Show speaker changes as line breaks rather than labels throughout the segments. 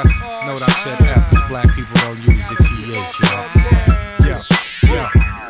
F. Note I said F, cause black people don't use the TH, y'all. Yeah.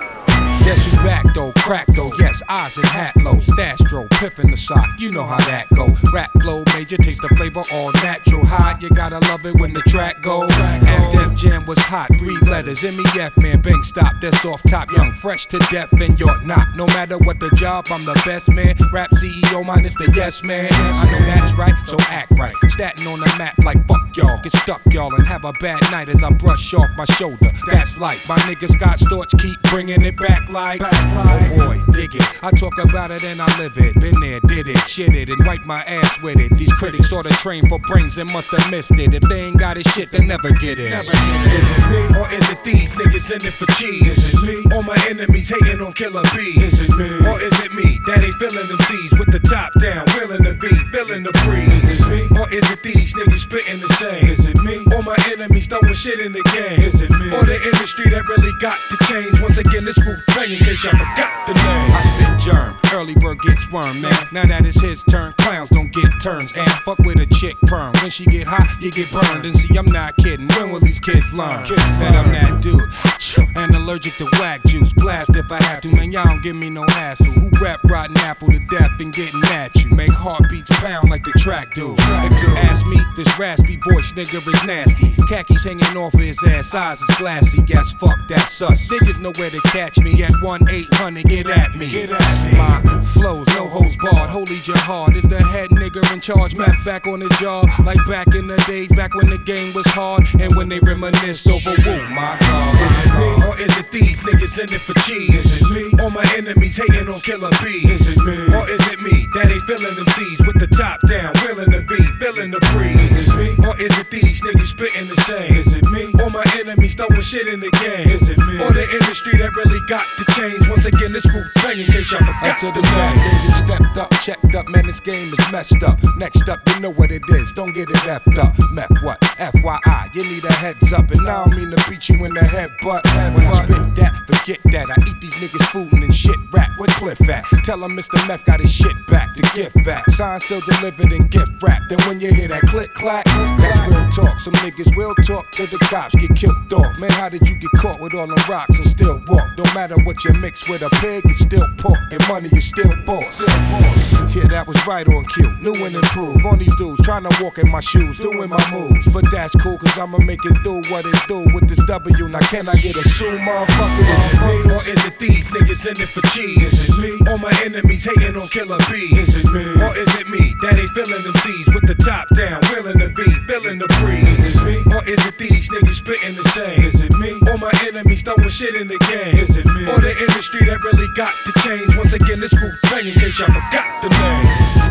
Guess who back though, crack though, yes, eyes and hat low, Stastro, pippin' the sock, you know how that go. Rap blow, major, taste the flavor, all natural. Hot, you gotta love it when the track go. As Def Jam was hot, 3 letters, MEF, man, bang, stop, that's off top, young, fresh to death, and you're not. No matter what the job, I'm the best man. Rap CEO minus the yes man. I know that's right, so act right. Statin' on the map like fuck y'all, get stuck y'all, and have a bad night as I brush off my shoulder. That's like my niggas got thoughts, keep bringing it back like, oh boy, dig it. I talk about it and I live it. Been there, did it, shit it, and wipe my ass with it. These critics sorta trained for brains and must have missed it. If they ain't got it shit, they never get it. Is it me or is it these niggas in it for cheese? Is it me or my enemies hating on Killer B? Is it me or is it me that ain't feeling them C's with the top down, willing to be, feeling the breeze? Is it me or is it these niggas spitting the same? Is it me or my enemies throwing shit in the game? Is it me or the industry that really got to change? Once again, this Wu-Tang in case y'all forgot the name. I spit germ, early bird gets worm, man. Now that it's his turn, clowns don't get turns. And fuck with a chick perm. When she get hot, you get burned. And see, I'm not kidding. When will these kids learn that I'm that dude? And allergic to whack juice. Blast if I have to, man. Y'all don't give me no hassle. Who rap rotten apple to death and getting at you? Make heartbeats pound like the track do. If you ask me, this raspy voice nigga is nasty. Khakis hanging off of his ass, eyes is glassy. Yes, fuck, that's us. Niggas know where to catch me at 1-800, get at me. My flows, no hoes barred. Holy jihad is the head nigga in charge. Matt back on his job, like back in the days, back when the game was hard. And when they reminisced over woo, my God. Is it me or is it these niggas in it for cheese? Is it me or my enemies hating on Killer B? Is it me or is it me that ain't feeling them C's with the top down, willing to be, feeling the breeze? Is it me or is it these niggas spitting the same? Is it me or my enemies throwing shit in the game? Is it me or the industry that really got to change? Once again, this Wu-Tang in case y'all forgot the name. They get stepped up, checked up, man, this game is messed up. Next up, you know what it is, don't get it effed up. Meth what? FYI, you need a heads up, and I don't mean to beat you in the head, but when I spit that, forget that. I eat these niggas food and shit rap. Where Cliff at? Tell him Mr. Meth got his shit back, the gift back. Sign still delivered in gift wrap. Then when you hear that click clack, that's real talk. Some niggas will talk till the cops get killed off. Man, how did you get caught with all them rocks and still walk? Don't matter what you mix with a pig, it's still pork. And money is still boss. Yeah, that was right on cue. New and improved. On these dudes trying to walk in my shoes, doing my moves. But that's cool, cause I'ma make it do what it do with this W. Now can I get a sue, motherfucker? Is it me or is it these niggas in it for cheese? Is it me or my enemies hating on Killer B? Is it me or is it me that ain't feeling them C's with the top down, willing to be, feeling the breeze? Is it me or is it these niggas spitting the same? Is it me or my enemies throwing shit in the game? Is it me or the industry that really got to change? Once again, this Wu-Tang in case y'all forgot the name.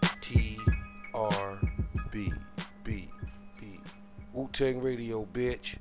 WTRB, Wu-Tang Radio, bitch.